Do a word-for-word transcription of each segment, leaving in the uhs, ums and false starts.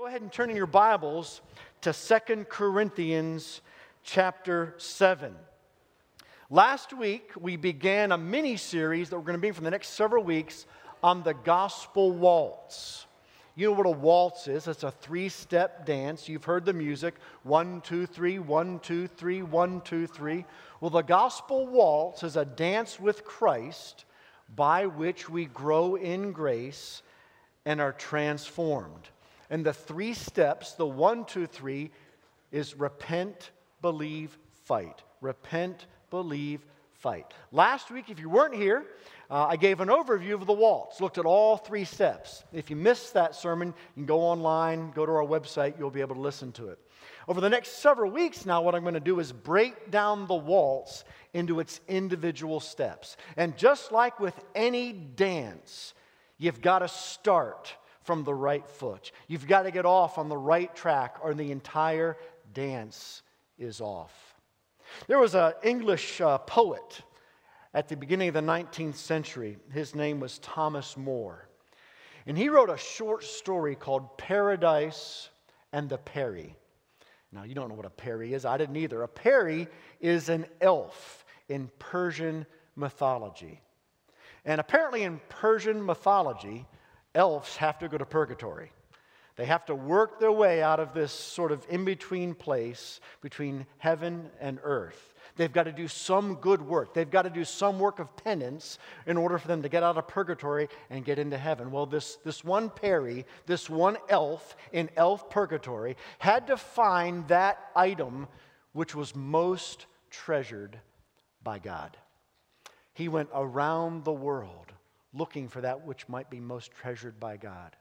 ahead and turn in your Bibles to Second Corinthians chapter seven. Last week, we began a mini-series that we're going to be for the next several weeks on the Gospel Waltz. You know what a waltz is? It's a three-step dance. You've heard the music. One, two, three, one, two, three, one, two, three. Well, the Gospel Waltz is a dance with Christ by which we grow in grace and are transformed. And the three steps, the one, two, three, is repent, believe, fight. Repent, believe, fight. Last week, if you weren't here, uh, I gave an overview of the waltz, looked at all three steps. If you missed that sermon, you can go online, go to our website, you'll be able to listen to it. Over the next several weeks now, what I'm going to do is break down the waltz into its individual steps. And just like with any dance, you've got to start from the right foot. You've got to get off on the right track or the entire dance is off. There was an English uh, poet at the beginning of the nineteenth century. His name was Thomas Moore. And he wrote a short story called Paradise and the Peri. Now, you don't know what a peri is. I didn't either. A peri is an elf in Persian mythology. And apparently in Persian mythology, elves have to go to purgatory. They have to work their way out of this sort of in-between place between heaven and earth. They've got to do some good work. They've got to do some work of penance in order for them to get out of purgatory and get into heaven. Well, this, this one peri, this one elf in elf purgatory, had to find that item which was most treasured by God. He went around the world looking for that which might be most treasured by God.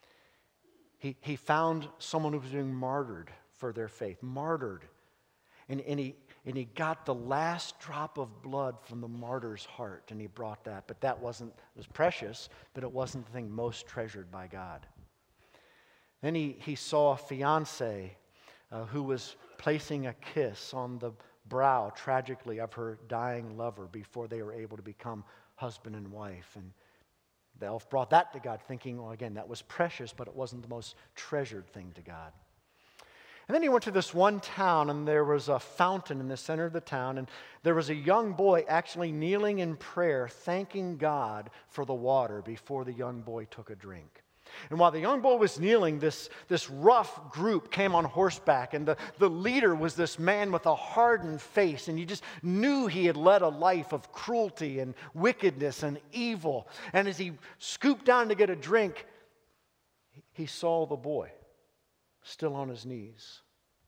He, he found someone who was being martyred for their faith, martyred. And, and, he, and he got the last drop of blood from the martyr's heart, and he brought that. But that wasn't, it was precious, but it wasn't the thing most treasured by God. Then he, he saw a fiancée uh, who was placing a kiss on the brow, tragically, of her dying lover before they were able to become husband and wife. And the elf brought that to God, thinking, well, again, that was precious, but it wasn't the most treasured thing to God. And then he went to this one town, and there was a fountain in the center of the town, and there was a young boy actually kneeling in prayer, thanking God for the water before the young boy took a drink. And while the young boy was kneeling, this, this rough group came on horseback, and the, the leader was this man with a hardened face, and you just knew he had led a life of cruelty and wickedness and evil. And as he scooped down to get a drink, he saw the boy still on his knees.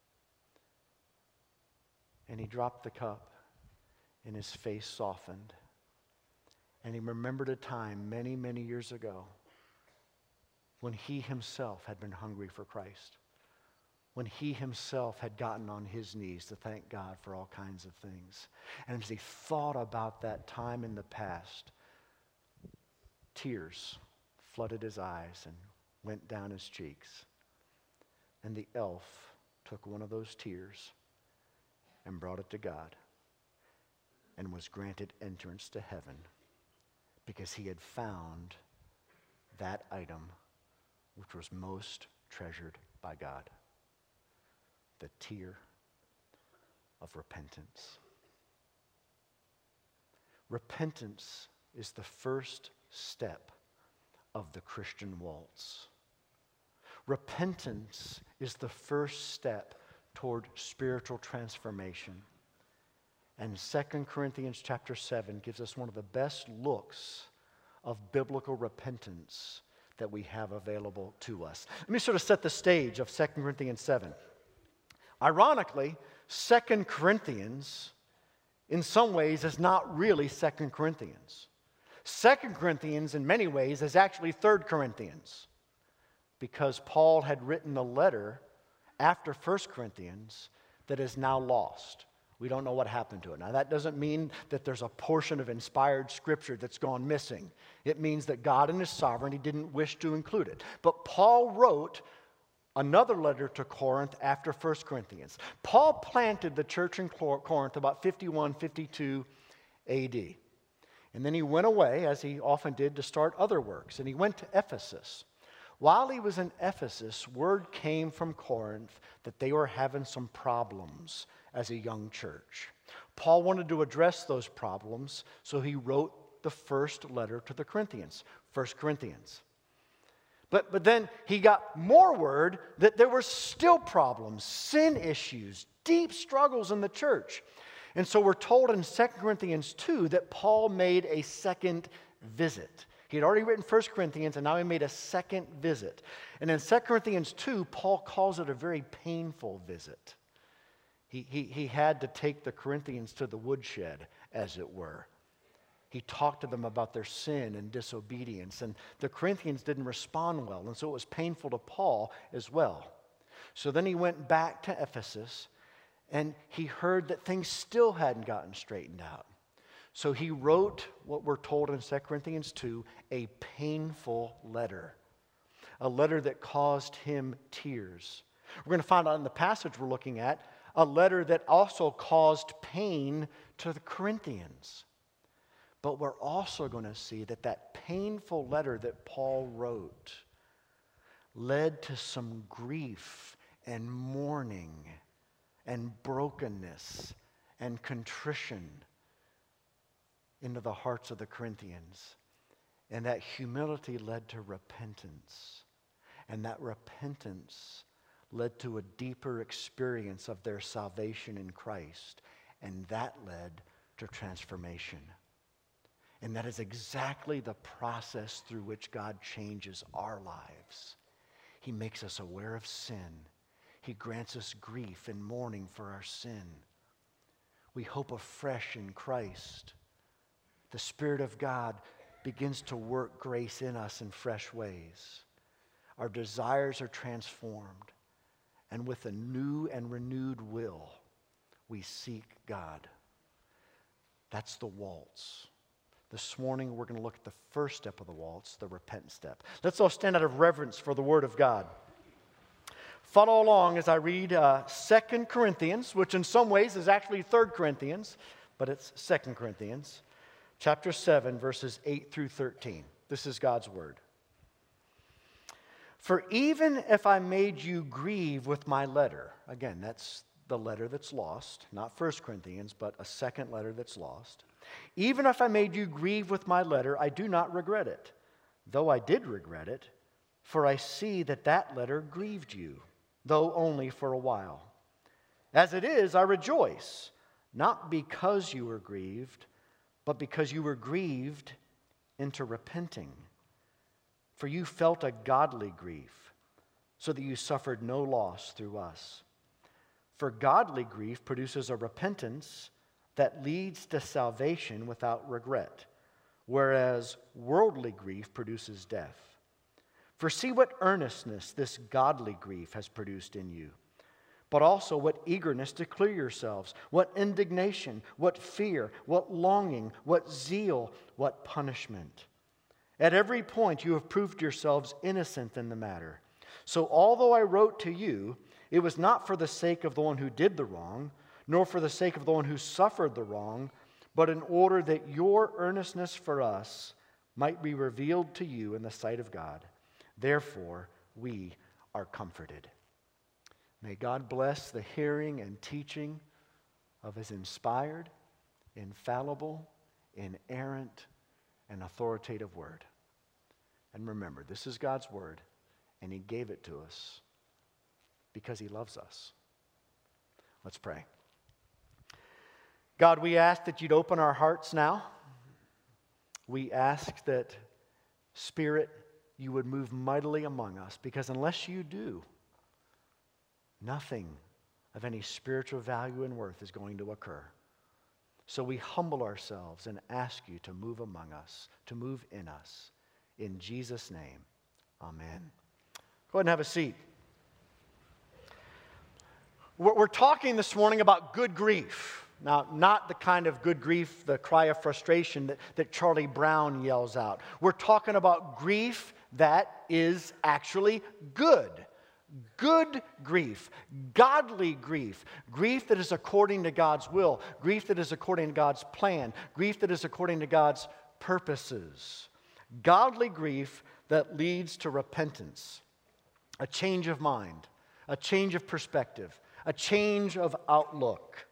And he dropped the cup, and his face softened. And he remembered a time many, many years ago when he himself had been hungry for Christ, when he himself had gotten on his knees to thank God for all kinds of things. And as he thought about that time in the past, tears flooded his eyes and went down his cheeks. And the elf took one of those tears and brought it to God and was granted entrance to heaven because he had found that item which was most treasured by God, the tear of repentance. Repentance is the first step of the Christian waltz. Repentance is the first step toward spiritual transformation. And Second Corinthians chapter seven gives us one of the best looks of biblical repentance that we have available to us. Let me sort of set the stage of Second Corinthians seven. Ironically, Second Corinthians, in some ways, is not really Second Corinthians. Second Corinthians, in many ways, is actually Third Corinthians, because Paul had written a letter after First Corinthians that is now lost. We don't know what happened to it. Now, that doesn't mean that there's a portion of inspired Scripture that's gone missing. It means that God in His sovereignty didn't wish to include it. But Paul wrote another letter to Corinth after First Corinthians. Paul planted the church in Corinth about fifty-one, fifty-two A D. And then he went away, as he often did, to start other works. And he went to Ephesus. while he was in Ephesus, word came from Corinth that they were having some problems as a young church. Paul wanted to address those problems, so he wrote the first letter to the Corinthians, First Corinthians. But, but then he got more word that there were still problems, sin issues, deep struggles in the church. And so we're told in Second Corinthians two that Paul made a second visit. He had already written First Corinthians, and now he made a second visit. And in Second Corinthians two, Paul calls it a very painful visit. He, he, he had to take the Corinthians to the woodshed, as it were. He talked to them about their sin and disobedience, and the Corinthians didn't respond well, and so it was painful to Paul as well. So then he went back to Ephesus, and he heard that things still hadn't gotten straightened out. So he wrote what we're told in Second Corinthians two, a painful letter, a letter that caused him tears. We're going to find out in the passage we're looking at, a letter that also caused pain to the Corinthians. But we're also going to see that that painful letter that Paul wrote led to some grief and mourning and brokenness and contrition into the hearts of the Corinthians. And that humility led to repentance. And that repentance led to a deeper experience of their salvation in Christ. And that led to transformation. And that is exactly the process through which God changes our lives. He makes us aware of sin. He grants us grief and mourning for our sin. We hope afresh in Christ. The Spirit of God begins to work grace in us in fresh ways. Our desires are transformed. And with a new and renewed will, we seek God. That's the waltz. This morning, we're going to look at the first step of the waltz, the repentance step. Let's all stand out of reverence for the Word of God. Follow along as I read uh, Second Corinthians, which in some ways is actually Third Corinthians, but it's Second Corinthians, chapter seven, verses eight through thirteen. This is God's Word. For even if I made you grieve with my letter, again, that's the letter that's lost, not First Corinthians, but a second letter that's lost. Even if I made you grieve with my letter, I do not regret it, though I did regret it, for I see that that letter grieved you, though only for a while. As it is, I rejoice, not because you were grieved, but because you were grieved into repenting. For you felt a godly grief, so that you suffered no loss through us. For godly grief produces a repentance that leads to salvation without regret, whereas worldly grief produces death. For see what earnestness this godly grief has produced in you, but also what eagerness to clear yourselves, what indignation, what fear, what longing, what zeal, what punishment. At every point you have proved yourselves innocent in the matter. So although I wrote to you, it was not for the sake of the one who did the wrong, nor for the sake of the one who suffered the wrong, but in order that your earnestness for us might be revealed to you in the sight of God. Therefore, we are comforted. May God bless the hearing and teaching of His inspired, infallible, inerrant, and authoritative Word. And remember, this is God's Word, and He gave it to us because He loves us. Let's pray. God, we ask that you'd open our hearts now. We ask that, Spirit, you would move mightily among us, because unless you do, nothing of any spiritual value and worth is going to occur. So we humble ourselves and ask you to move among us, to move in us. In Jesus' name, amen. Go ahead and have a seat. We're talking this morning about good grief. Now, not the kind of good grief, the cry of frustration that, that Charlie Brown yells out. We're talking about grief that is actually good. Good grief, godly grief, grief that is according to God's will, grief that is according to God's plan, grief that is according to God's purposes. Godly grief that leads to repentance, a change of mind, a change of perspective, a change of outlook.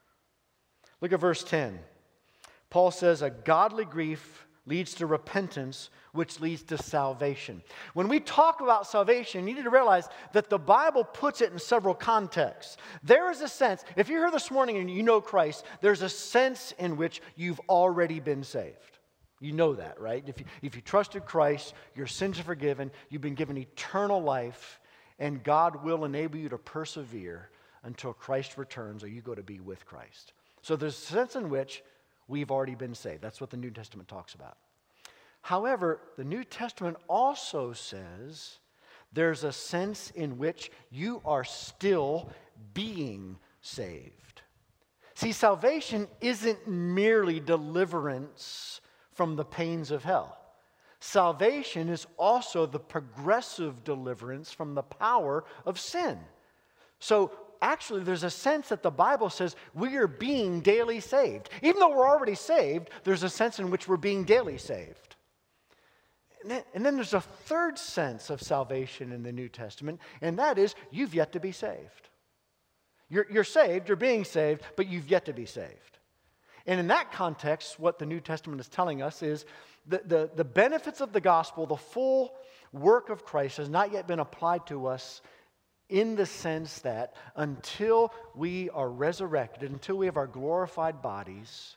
Look at verse ten. Paul says, a godly grief leads to repentance, which leads to salvation. When we talk about salvation, you need to realize that the Bible puts it in several contexts. There is a sense, if you're here this morning and you know Christ, there's a sense in which you've already been saved. You know that, right? If you, if you trusted Christ, your sins are forgiven, you've been given eternal life, and God will enable you to persevere until Christ returns or you go to be with Christ. So there's a sense in which we've already been saved. That's what the New Testament talks about. However, the New Testament also says there's a sense in which you are still being saved. See, salvation isn't merely deliverance from the pains of hell. Salvation is also the progressive deliverance from the power of sin. So actually, there's a sense that the Bible says we are being daily saved. Even though we're already saved, there's a sense in which we're being daily saved. And then, and then there's a third sense of salvation in the New Testament, and that is you've yet to be saved. You're, you're saved, you're being saved, but you've yet to be saved. And in that context, what the New Testament is telling us is the, the, the benefits of the gospel, the full work of Christ has not yet been applied to us in the sense that until we are resurrected, until we have our glorified bodies,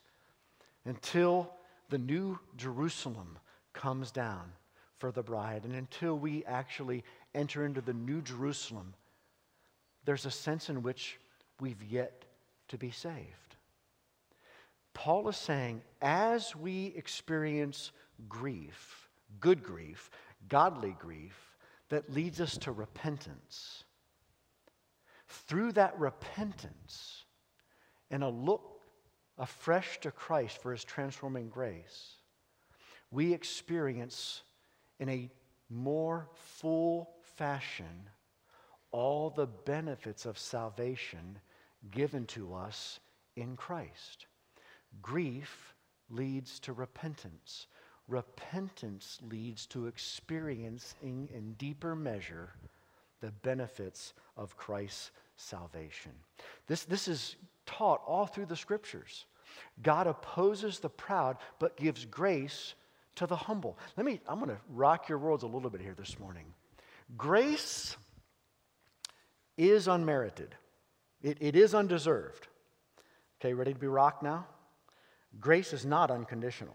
until the new Jerusalem comes down for the bride, and until we actually enter into the new Jerusalem, there's a sense in which we've yet to be saved. Paul is saying, as we experience grief, good grief, godly grief, that leads us to repentance, through that repentance and a look afresh to Christ for His transforming grace, we experience in a more full fashion all the benefits of salvation given to us in Christ. Grief leads to repentance. Repentance leads to experiencing in deeper measure the benefits of Christ's salvation. This, this is taught all through the Scriptures. God opposes the proud, but gives grace to the humble. Let me, I'm going to rock your worlds a little bit here this morning. Grace is unmerited. It, it is undeserved. Okay, ready to be rocked now? Grace is not unconditional.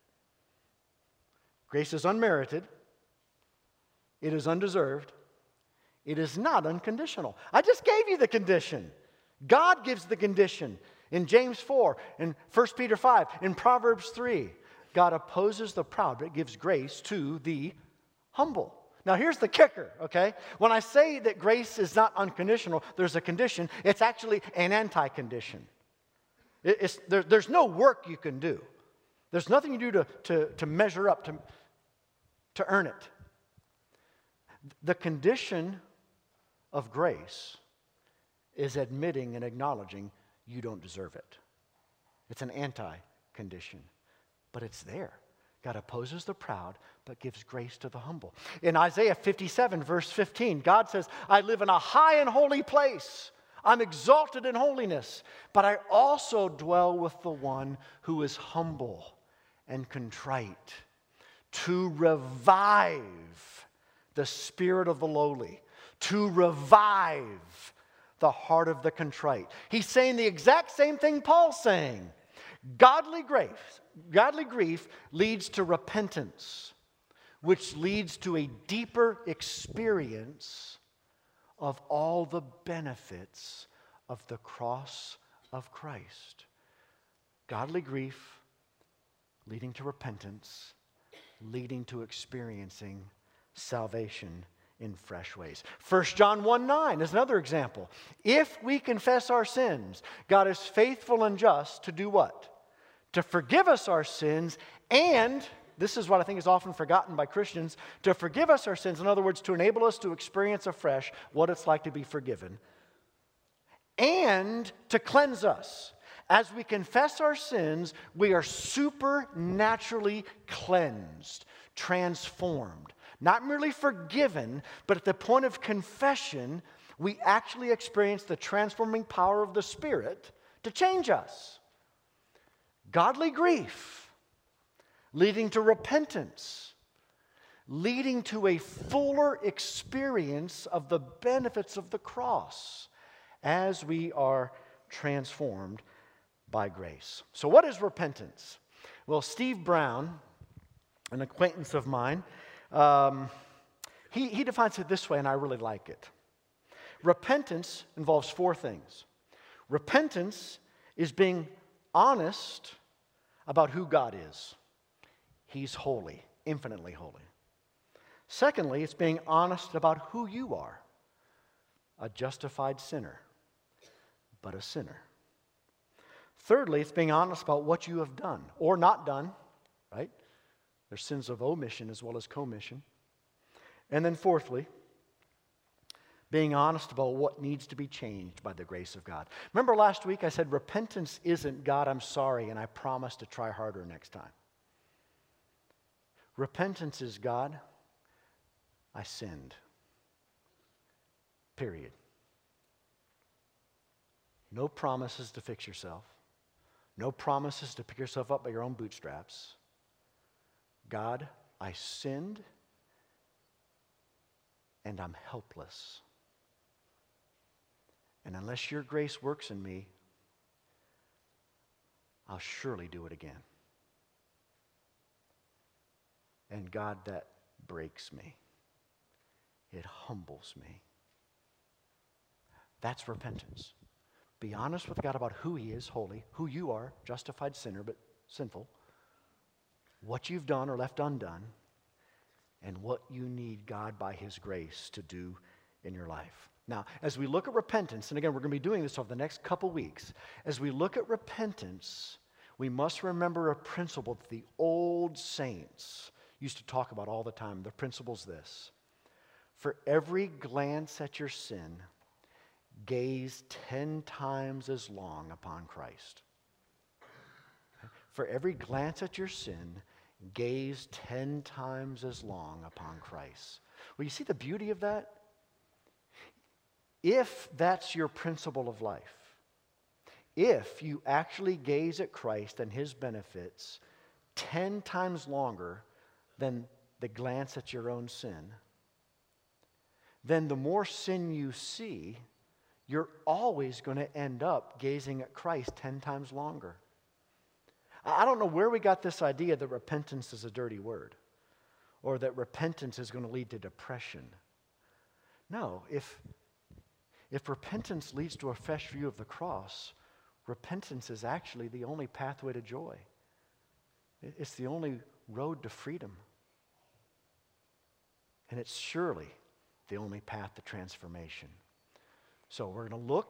Grace is unmerited. It is undeserved. It is not unconditional. I just gave you the condition. God gives the condition. In James four, in First Peter five, in Proverbs three, God opposes the proud, but gives grace to the humble. Now here's the kicker, okay? When I say that grace is not unconditional, there's a condition. It's actually an anti-condition. It, it's, there, there's no work you can do. There's nothing you do to, to, to measure up, to, to earn it. The condition of grace is admitting and acknowledging you don't deserve it. It's an anti-condition, but it's there. God opposes the proud, but gives grace to the humble. In Isaiah fifty-seven, verse fifteen, God says, I live in a high and holy place. I'm exalted in holiness, but I also dwell with the one who is humble and contrite, to revive the spirit of the lowly, to revive the heart of the contrite. He's saying the exact same thing Paul's saying. Godly grief, godly grief leads to repentance, which leads to a deeper experience of all the benefits of the cross of Christ. Godly grief leading to repentance, leading to experiencing salvation in fresh ways. First John one nine is another example. If we confess our sins, God is faithful and just to do what? To forgive us our sins, and this is what I think is often forgotten by Christians, to forgive us our sins, in other words, to enable us to experience afresh what it's like to be forgiven, and to cleanse us. As we confess our sins, we are supernaturally cleansed, transformed. Not merely forgiven, but at the point of confession, we actually experience the transforming power of the Spirit to change us. Godly grief, leading to repentance, leading to a fuller experience of the benefits of the cross as we are transformed by grace. So what is repentance? Well, Steve Brown, an acquaintance of mine, um, he, he defines it this way, and I really like it. Repentance involves four things. Repentance is being honest about who God is. He's holy, infinitely holy. Secondly, it's being honest about who you are. A justified sinner, but a sinner. Thirdly, it's being honest about what you have done or not done, right? There's sins of omission as well as commission. And then fourthly, being honest about what needs to be changed by the grace of God. Remember last week I said repentance isn't God, I'm sorry, and I promise to try harder next time. Repentance is God, I sinned. Period. No promises to fix yourself. No promises to pick yourself up by your own bootstraps. God, I sinned, and I'm helpless. And unless your grace works in me, I'll surely do it again. And God, that breaks me. It humbles me. That's repentance. Be honest with God about who He is, holy, who you are, justified sinner, but sinful, what you've done or left undone, and what you need God by His grace to do in your life. Now, as we look at repentance, and again, we're going to be doing this over the next couple weeks, as we look at repentance, we must remember a principle that the old saints used to talk about all the time. The principle's this: for every glance at your sin, gaze ten times as long upon Christ. For every glance at your sin, gaze ten times as long upon Christ. Well, you see the beauty of that? If that's your principle of life, if you actually gaze at Christ and His benefits ten times longer than the glance at your own sin, then the more sin you see, you're always going to end up gazing at Christ ten times longer. I don't know where we got this idea that repentance is a dirty word, or that repentance is going to lead to depression. No, if, if repentance leads to a fresh view of the cross, repentance is actually the only pathway to joy. It's the only road to freedom. And it's surely the only path to transformation. So we're going to look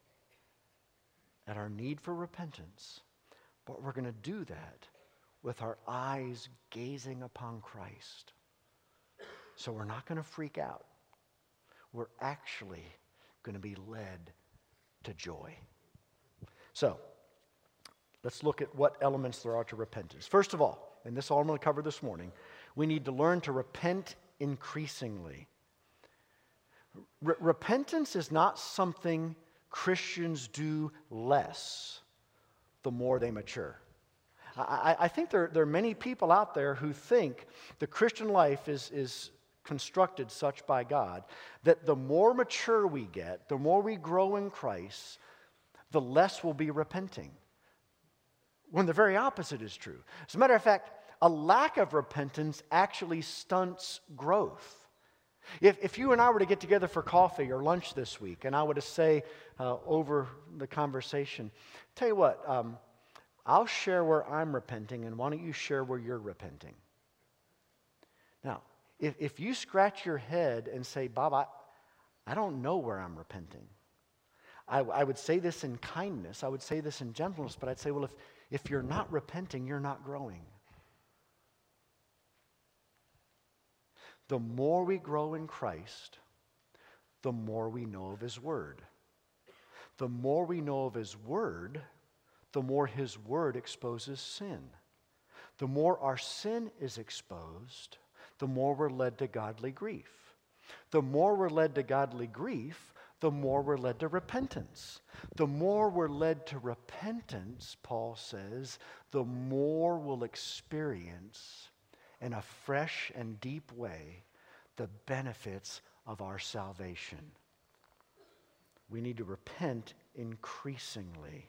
at our need for repentance, but we're going to do that with our eyes gazing upon Christ. So we're not going to freak out. We're actually going to be led to joy. So let's look at what elements there are to repentance. First of all, and this all I'm going to cover this morning, we need to learn to repent increasingly. R- repentance is not something Christians do less the more they mature. I, I think there, there are many people out there who think the Christian life is, is constructed such by God that the more mature we get, the more we grow in Christ, the less we'll be repenting. When the very opposite is true. As a matter of fact, a lack of repentance actually stunts growth. If, if you and I were to get together for coffee or lunch this week, and I were to say uh, over the conversation, tell you what, um, I'll share where I'm repenting, and why don't you share where you're repenting? Now, if, if you scratch your head and say, Bob, I, I don't know where I'm repenting. I, I would say this in kindness, I would say this in gentleness, but I'd say, well, if, if you're not repenting, you're not growing. The more we grow in Christ, the more we know of His Word. The more we know of His Word, the more His Word exposes sin. The more our sin is exposed, the more we're led to godly grief. The more we're led to godly grief, the more we're led to repentance. The more we're led to repentance, Paul says, the more we'll experience in a fresh and deep way the benefits of our salvation. We need to repent increasingly.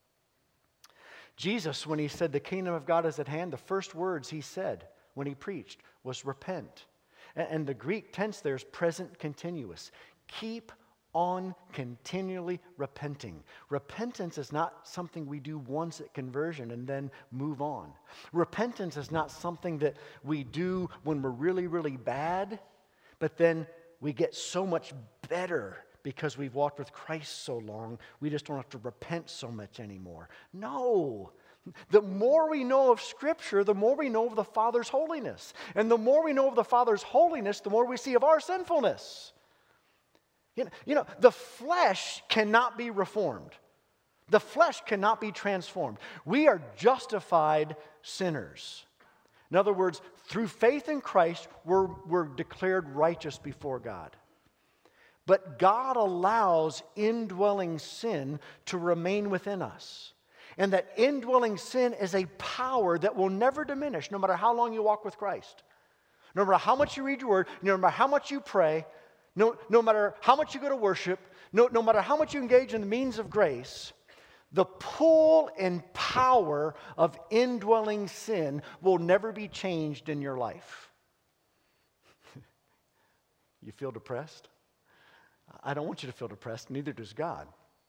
Jesus, when he said the kingdom of God is at hand, the first words he said when he preached was repent. And the Greek tense there is present continuous. Keep on continually repenting. Repentance is not something we do once at conversion and then move on. Repentance is not something that we do when we're really, really bad, but then we get so much better because we've walked with Christ so long, we just don't have to repent so much anymore. No. The more we know of Scripture, the more we know of the Father's holiness. And the more we know of the Father's holiness, the more we see of our sinfulness. You know, you know, the flesh cannot be reformed. The flesh cannot be transformed. We are justified sinners. In other words, through faith in Christ, we're, we're declared righteous before God. But God allows indwelling sin to remain within us. And that indwelling sin is a power that will never diminish no matter how long you walk with Christ. No matter how much you read your word, no matter how much you pray, no, no matter how much you go to worship, no, no matter how much you engage in the means of grace, the pull and power of indwelling sin will never be changed in your life. You feel depressed? I don't want you to feel depressed, neither does God.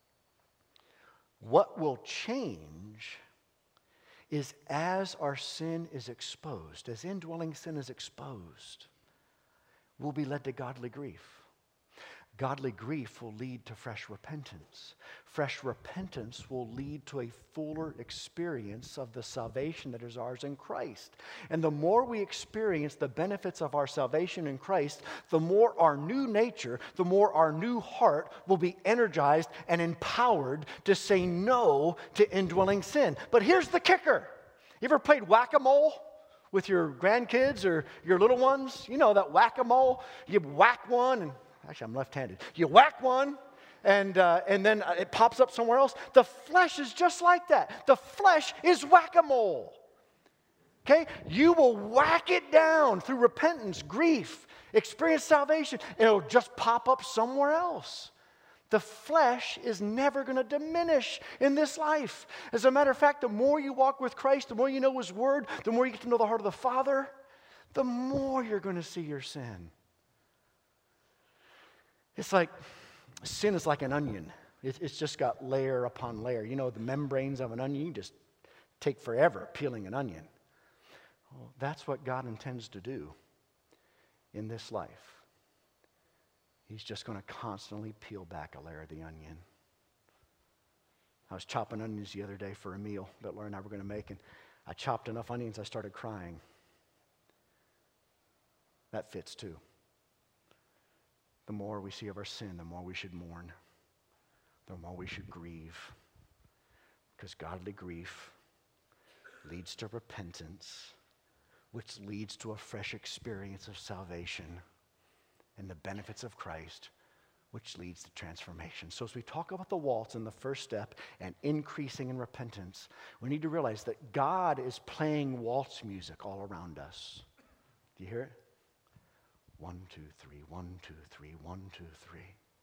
What will change is as our sin is exposed, as indwelling sin is exposed, we'll be led to godly grief. Godly grief will lead to fresh repentance. Fresh repentance will lead to a fuller experience of the salvation that is ours in Christ. And the more we experience the benefits of our salvation in Christ, the more our new nature, the more our new heart will be energized and empowered to say no to indwelling sin. But here's the kicker. You ever played whack-a-mole with your grandkids or your little ones? You know that whack-a-mole? You whack one and actually, I'm left-handed. You whack one, and, uh, and then it pops up somewhere else. The flesh is just like that. The flesh is whack-a-mole. Okay? You will whack it down through repentance, grief, experience salvation, and it'll just pop up somewhere else. The flesh is never going to diminish in this life. As a matter of fact, the more you walk with Christ, the more you know His Word, the more you get to know the heart of the Father, the more you're going to see your sin. It's like, sin is like an onion. It, it's just got layer upon layer. You know, the membranes of an onion, you just take forever peeling an onion. Well, that's what God intends to do in this life. He's just going to constantly peel back a layer of the onion. I was chopping onions the other day for a meal that Laura and I were going to make, and I chopped enough onions I started crying. That fits too. The more we see of our sin, the more we should mourn, the more we should grieve. Because godly grief leads to repentance, which leads to a fresh experience of salvation and the benefits of Christ, which leads to transformation. So as we talk about the waltz and the first step and increasing in repentance, we need to realize that God is playing waltz music all around us. Do you hear it? One, two, three, one, two, three, one, two, three.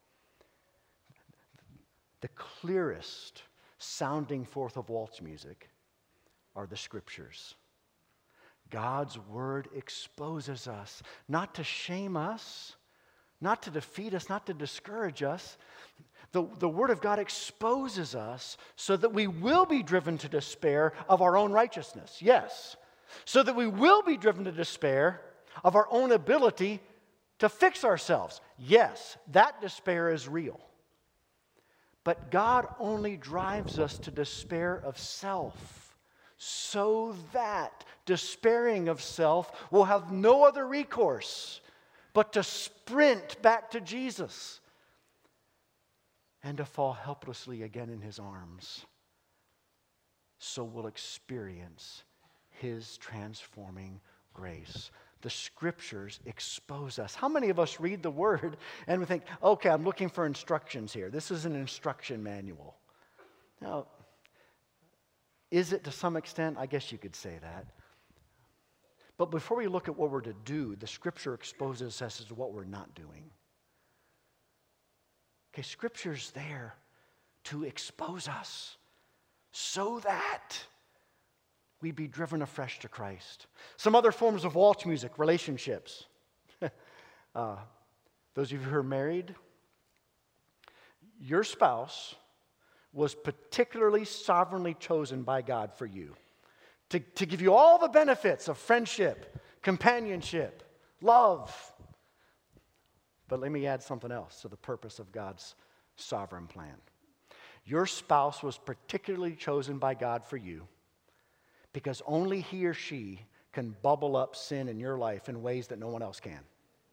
The clearest sounding forth of waltz music are the Scriptures. God's Word exposes us, not to shame us, not to defeat us, not to discourage us. The, the Word of God exposes us so that we will be driven to despair of our own righteousness. Yes. So that we will be driven to despair of our own ability to fix ourselves. Yes, that despair is real. But God only drives us to despair of self so that despairing of self will have no other recourse but to sprint back to Jesus and to fall helplessly again in His arms. So we'll experience His transforming grace. The Scriptures expose us. How many of us read the Word and we think, okay, I'm looking for instructions here. This is an instruction manual. Now, is it to some extent? I guess you could say that. But before we look at what we're to do, the Scripture exposes us as to what we're not doing. Okay, Scripture's there to expose us so that we be driven afresh to Christ. Some other forms of waltz music, relationships. uh, those of you who are married, your spouse was particularly sovereignly chosen by God for you to, to give you all the benefits of friendship, companionship, love. But let me add something else to the purpose of God's sovereign plan. Your spouse was particularly chosen by God for you because only he or she can bubble up sin in your life in ways that no one else can.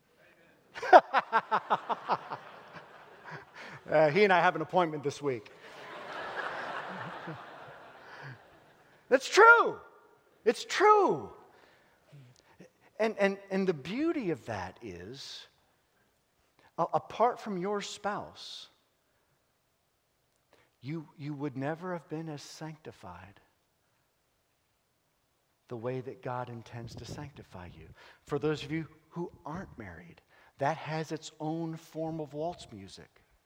uh, he and I have an appointment this week. That's true. It's true. And, and, and the beauty of that is, uh, apart from your spouse, you, you would never have been as sanctified the way that God intends to sanctify you. For those of you who aren't married, that has its own form of waltz music.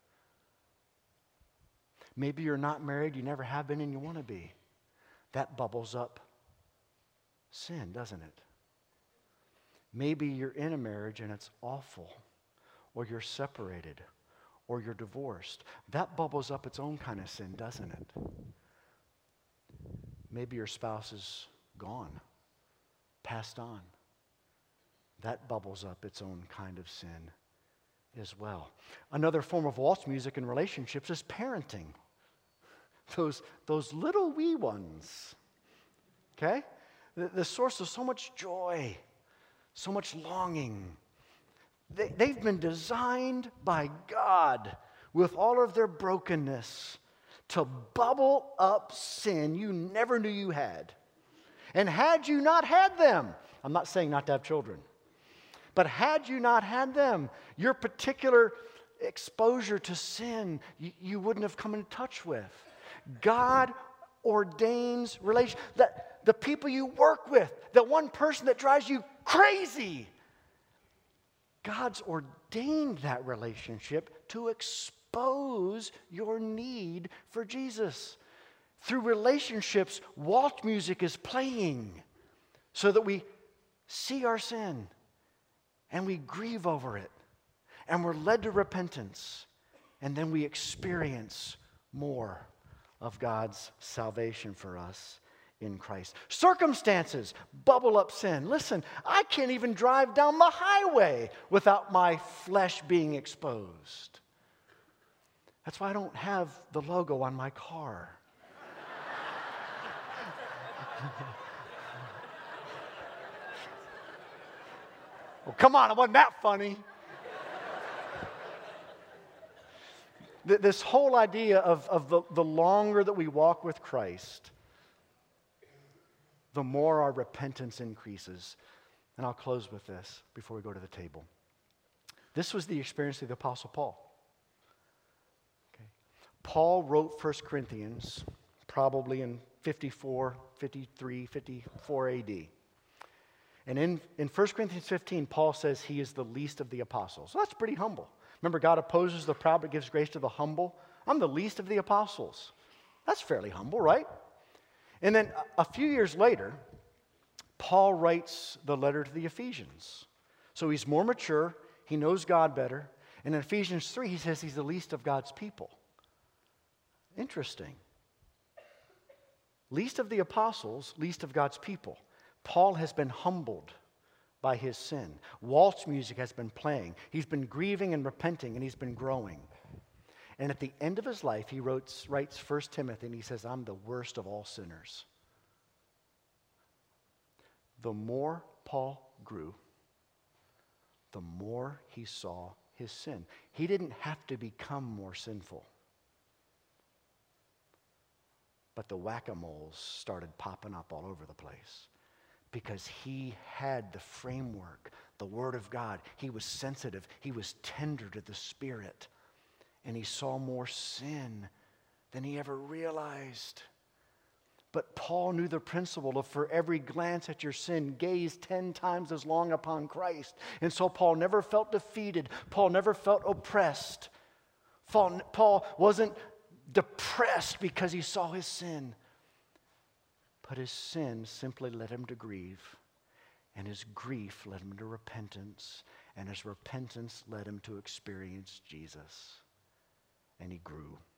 Maybe you're not married, you never have been, and you want to be. That bubbles up sin, doesn't it? Maybe you're in a marriage and it's awful, or you're separated, or you're divorced. That bubbles up its own kind of sin, doesn't it? Maybe your spouse is gone, passed on. That bubbles up its own kind of sin as well. Another form of waltz music in relationships is parenting. Those, those little wee ones, okay? The, the source of so much joy, so much longing. They, they've been designed by God with all of their brokenness to bubble up sin you never knew you had. And had you not had them, I'm not saying not to have children, but had you not had them, your particular exposure to sin, you, you wouldn't have come in touch with. God ordains relation. That the people you work with, the one person that drives you crazy, God's ordained that relationship to expose your need for Jesus. Through relationships, waltz music is playing so that we see our sin and we grieve over it and we're led to repentance, and then we experience more of God's salvation for us in Christ. Circumstances bubble up sin. Listen, I can't even drive down the highway without my flesh being exposed. That's why I don't have the logo on my car. Well, come on, it wasn't that funny. This whole idea of, of the, the longer that we walk with Christ, the more our repentance increases. And I'll close with this before we go to the table. This was the experience of the Apostle Paul. Okay. Paul wrote First Corinthians probably in fifty-four, fifty-three, fifty-four A D. And in, in First Corinthians fifteen, Paul says he is the least of the apostles. So that's pretty humble. Remember, God opposes the proud but gives grace to the humble. I'm the least of the apostles. That's fairly humble, right? And then a, a few years later, Paul writes the letter to the Ephesians. So he's more mature. He knows God better. And in Ephesians three, he says he's the least of God's people. Interesting. Least of the apostles, least of God's people. Paul has been humbled by his sin. Waltz music has been playing. He's been grieving and repenting, and he's been growing. And at the end of his life, he wrote, writes First Timothy, and he says, I'm the worst of all sinners. The more Paul grew, the more he saw his sin. He didn't have to become more sinful. But the whack-a-moles started popping up all over the place. because he had the framework, the Word of God. He was sensitive. He was tender to the Spirit. And he saw more sin than he ever realized. But Paul knew the principle of for every glance at your sin, gaze ten times as long upon Christ. And so Paul never felt defeated. Paul never felt oppressed. Paul, Paul wasn't depressed because he saw his sin. But his sin simply led him to grieve. And his grief led him to repentance. And his repentance led him to experience Jesus. And he grew.